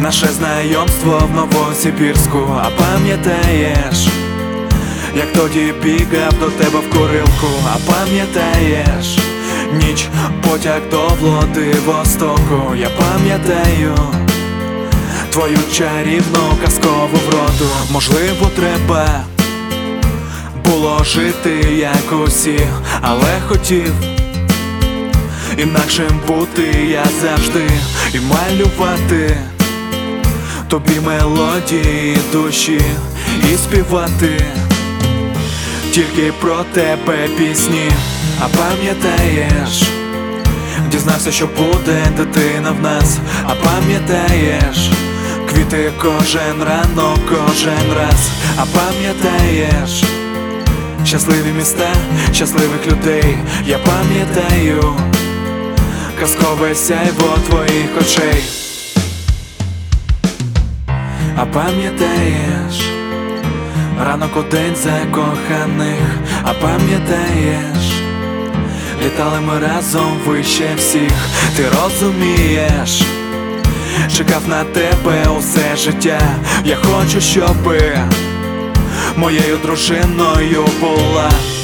Наше знайомство в Новосибірську. А пам'ятаєш, як тоді бігав до тебе в курилку? А пам'ятаєш ніч, потяг до Владивостоку? Я пам'ятаю твою чарівну казкову вроду. Можливо, треба було жити як усі, але хотів інакшим бути я завжди. І малювати тобі мелодії душі, і співати тільки про тебе пісні. А пам'ятаєш, дізнався, що буде дитина в нас. А пам'ятаєш, квіти кожен ранок, кожен раз. А пам'ятаєш, щасливі міста, щасливих людей. Я пам'ятаю казкове сяйво твоїх очей. А пам'ятаєш ранок у день закоханих? А пам'ятаєш, літали ми разом вище всіх. Ти розумієш, чекав на тебе усе життя. Я хочу, щоби моєю дружиною була